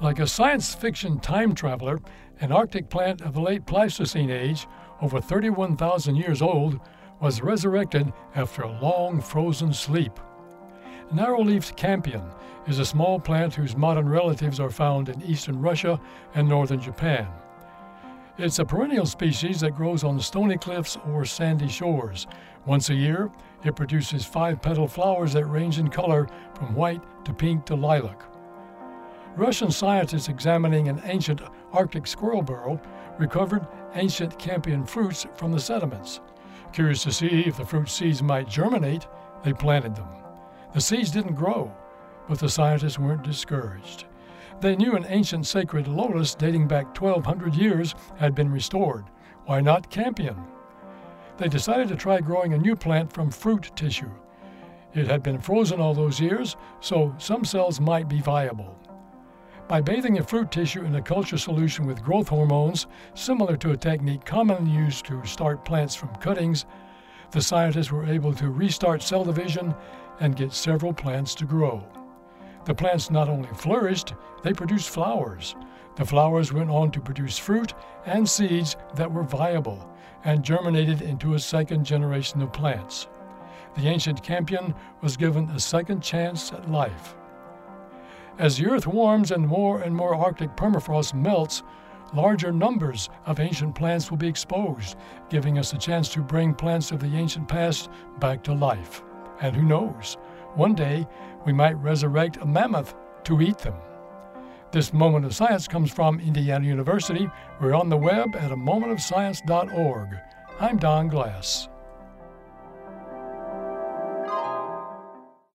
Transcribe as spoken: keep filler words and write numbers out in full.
Like a science fiction time traveler, an Arctic plant of the late Pleistocene age, over thirty-one thousand years old, was resurrected after a long frozen sleep. Narrow-leafed campion is a small plant whose modern relatives are found in eastern Russia and northern Japan. It's a perennial species that grows on stony cliffs or sandy shores. Once a year, it produces five-petaled flowers that range in color from white to pink to lilac. Russian scientists examining an ancient Arctic squirrel burrow recovered ancient campion fruits from the sediments. Curious to see if the fruit seeds might germinate, they planted them. The seeds didn't grow, but the scientists weren't discouraged. They knew an ancient sacred lotus dating back twelve hundred years had been restored. Why not campion? They decided to try growing a new plant from fruit tissue. It had been frozen all those years, so some cells might be viable. By bathing the fruit tissue in a culture solution with growth hormones, similar to a technique commonly used to start plants from cuttings, the scientists were able to restart cell division and get several plants to grow. The plants not only flourished, they produced flowers. The flowers went on to produce fruit and seeds that were viable and germinated into a second generation of plants. The ancient campion was given a second chance at life. As the earth warms and more and more Arctic permafrost melts, larger numbers of ancient plants will be exposed, giving us a chance to bring plants of the ancient past back to life. And who knows, one day we might resurrect a mammoth to eat them. This Moment of Science comes from Indiana University. We're on the web at a moment of science dot org. I'm Don Glass.